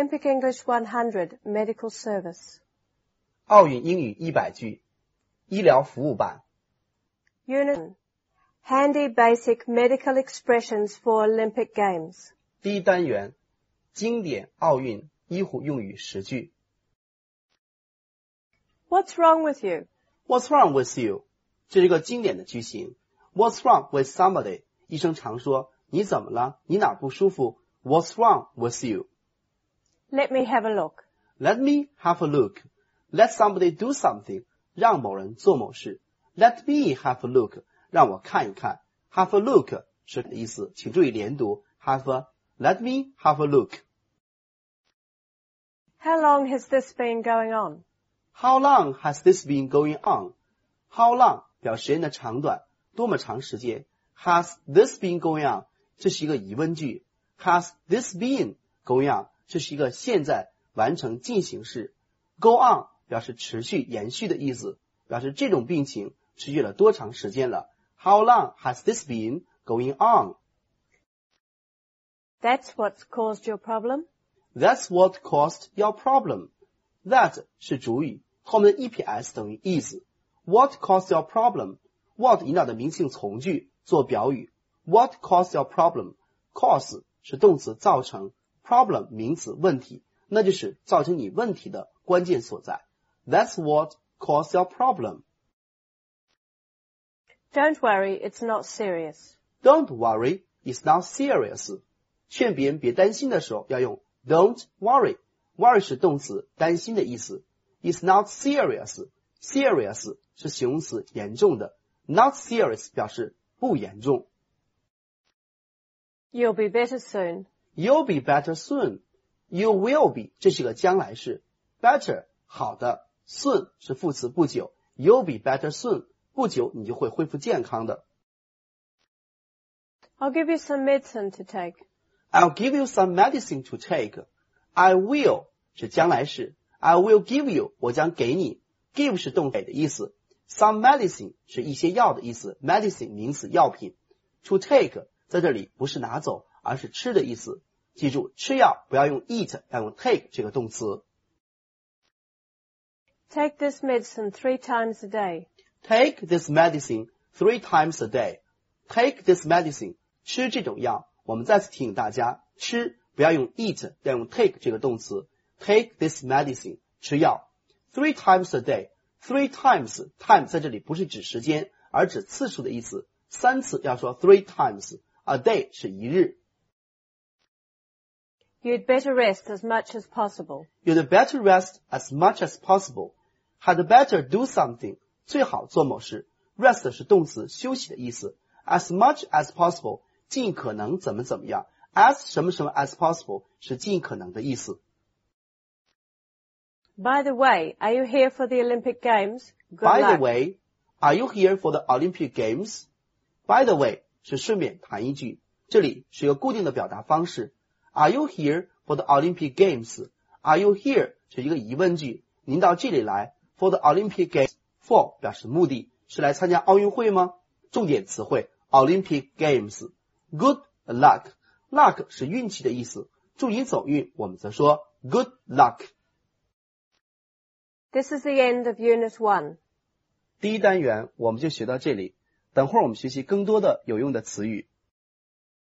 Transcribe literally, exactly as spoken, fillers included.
Olympic English one hundred Medical Service. 奥运英语一百句，医疗服务版。 Unit one. Handy basic medical expressions for Olympic Games. 第一单元，经典奥运医护用语十句。 What's wrong with you? What's wrong with you? 这是一个经典的句型。What's wrong with somebody? 医生常说，你怎么了？你哪不舒服？ What's wrong with you? Let me have a look. Let me have a look. Let somebody do something. 让某人做某事。Let me have a look. 让我看一看。Have a look 是的意思，请注意连读。Have a, let me have a look. How long has this been going on? How long has this been going on? How long 表示时间的长短，多么长时间。Has this been going on? 这是一个疑问句。Has this been going on? 这是一个现在完成进行式。Go on 表示持续延续的意思，表示这种病情持续了多长时间了。How long has this been going on? That's what's caused your problem? That's what caused your problem. That 是主语，后面的 E P S 等于 is. What caused your problem? What 引导的名词性从句做表语。What caused your problem? Cause 是动词造成， problem 名词问题，那就是造成你问题的关键所在。That's what caused your problem. Don't worry, it's not serious. Don't worry, it's not serious. 劝别人别担心的时候要用 Don't worry. Worry 是动词，担心的意思。It's not serious. Serious 是形容词，严重的。Not serious 表示不严重。 You'll be better soon. You'll be better soon. You will be 这是个将来式。Better 好的。Soon 是副词不久。You'll be better soon. 不久你就会恢复健康的。 I'll give you some medicine to take. I'll give you some medicine to take. I will 是将来式。I will give you 我将给你。Give 是动给的意思。Some medicine 是一些药的意思。Medicine 名词药品。To take 在这里不是拿走，而是吃的意思。记住，吃药不要用 eat， 要用 take 这个动词。 Take this medicine three times a day. Take this medicine three times a day. Take this medicine 吃这种药。我们再次提醒大家，吃不要用 eat， 要用 take 这个动词。Take this medicine 吃药。Three times a day. Three times time 在这里不是指时间，而指次数的意思。三次要说 three times. A day 是一日。 You'd better rest as much as possible. You'd better rest as much as possible. Had better do something. 最好做某事。Rest 是动词，休息的意思。As much as possible. 尽可能怎么怎么样。As 什么什么 as possible 是尽可能的意思。 By the way, are you here for the Olympic Games? Good By luck. the way, are you here for the Olympic Games? By the way 是顺便谈一句，这里是一个固定的表达方式。Are you here for the Olympic Games? Are you here 是一个疑问句，您到这里来 for the Olympic Games. For 表示目的，是来参加奥运会吗？重点词汇 Olympic Games. Good luck. Luck 是运气的意思，祝你走运，我们则说 good luck. This is the end of Unit one. 第一单元我们就学到这里，等会儿我们学习更多的有用的词语。